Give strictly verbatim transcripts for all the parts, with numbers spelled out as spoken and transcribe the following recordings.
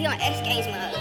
be on X Games mode.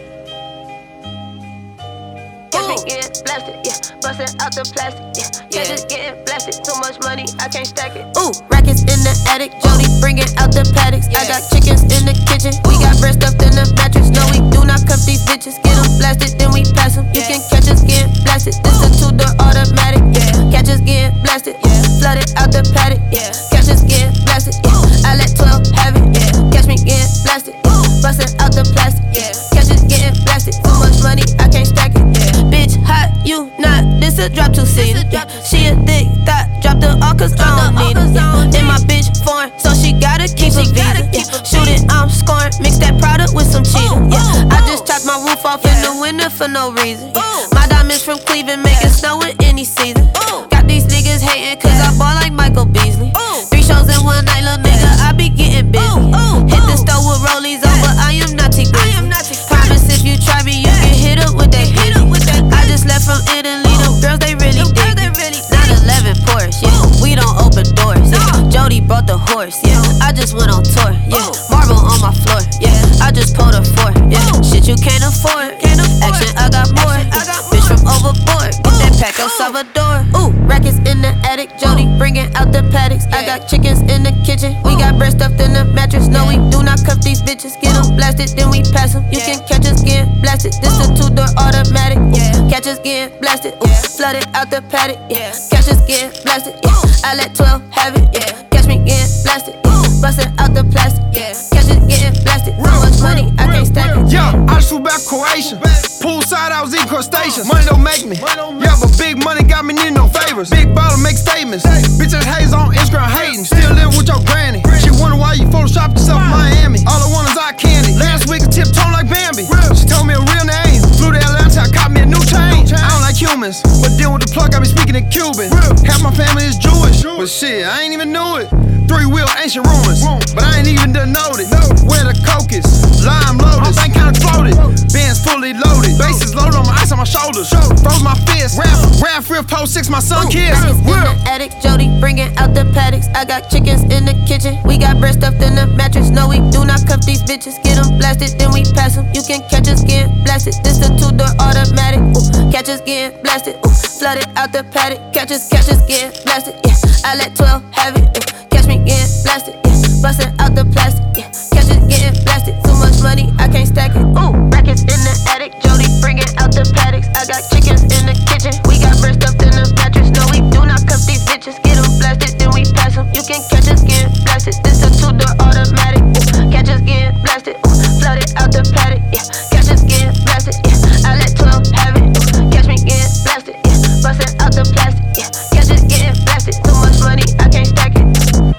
Catch me getting blasted, yeah. Bustin' out the plastic, yeah. Catch us getting blasted. Too much money, I can't stack it. Ooh, rackets in the attic. Jody bringing out the paddocks. I got chickens in the kitchen. We got bread stuffed in the mattress. No, we do not cuff these bitches. Get them blasted, then we pass them. You can catch us getting blasted. This a two-door automatic, yeah. Catch us getting blasted, yeah. Flooded out the paddock, yeah. Catch us getting blasted, yeah. I let twelve have it, yeah. Catch me getting blasted, yeah. Bustin' out the plastic, yeah. Catch us getting blasted. Too much money, I can't stack it, yeah. Bitch, hot, you not. This a drop two seater. She a thick thought, drop the all cause I don't need it. Yeah. And my bitch foreign, so she gotta keep a visa. Yeah. Shoot it, I'm scoring. Mix that product with some cheetah. Yeah. I just chopped my roof off in the winter for no reason. Yeah. My diamonds from Cleveland make it snow in any season. Got these niggas hating cause I ball like Michael Beasley. Three shows in one night, little nigga, I be getting busy. Hit the store with rollies on, but I am not T Grizzly. Promise if you try me, you can hit up with that hit. I just left from Italy, them girls they really dig. nine eleven Porsche, yeah. We don't open doors, yeah. Jody brought the horse, yeah. I just went on tour, yeah. Marble on my floor, yeah. I just pulled a four, yeah. Shit you can't afford, action I got more, yeah. Bitch from overboard, get that pack El Salvador. Ooh, rackets in the attic, Jody bringing out the paddocks. I got chickens in the kitchen, we got bread stuffed in the mattress. No, we do not cuff these bitches, get them blasted, then we pass them. You can catch us getting blasted, this a two-door automatic, yeah. Catch us getting blasted, ooh. Flooded out the paddock, yeah. Catch us getting blasted, yeah. I let twelve have it, yeah. Catch me getting blasted, yeah. Bustin' out the plastic, yeah. Catch us getting blasted, so much money, I can't stack it. Yeah, I just flew back Croatia. Poolside, I was eating crustaceans. Money don't make me, yeah, but big money got me needing no favors. Big bottle make statements. Bitches haze on Instagram hating. Still living with your granny. She wonder why you photoshopped yourself in Miami. All I want is eye candy. Last week I tiptoed like Bambi. She told me a real name. Flew to Atlanta, I caught me a new chain. I don't like humans, but dealing with the plug, I be speaking in Cuban. Half my family is Jewish, but shit, I ain't even knew it. Three wheel ancient ruins, but I ain't even denoted. Where the coke is, lime lotus, bank kinda floated. Benz fully loaded, bases loaded on my ice on my shoulders. Froze my fist, ran, ran fifth post six, my son kids. Rackets in the attic, Jody bringing out the paddocks. I got chickens in the kitchen, we got bread stuffed in the mattress. No, we do not cuff these bitches, get them blasted, then we pass them. You can catch us getting blasted, this a two-door automatic. Ooh, catch us getting blasted, ooh. Flooded out the paddock, catch us, catch us getting blasted, yeah. I let twelve have it, yeah. Catch me getting blasted, yeah. Bustin' out the plastic, yeah. Catch us getting blasted, too much money, I can't stack it. Ooh, rackets in the attic, Jody bringing out the paddocks. I got chickens in the kitchen, we got bread stuffed in the mattress. No, we do not cuff these bitches, get them blasted, then we pass them. You can catch us getting blasted, this a two-door automatic. Ooh, catch us getting blasted, ooh. Flooded out the paddock, yeah. Catch us getting blasted, yeah. I let twelve have it, ooh. Catch me getting blasted, yeah. Bustin' out the plastic, yeah. Catch us getting blasted, too much money, I can't stack it.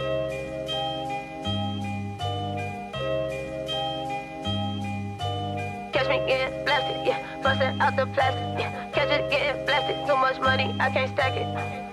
Catch me getting blasted, yeah. Bustin' out the plastic, yeah. Catch it getting blasted, too much money, I can't stack it.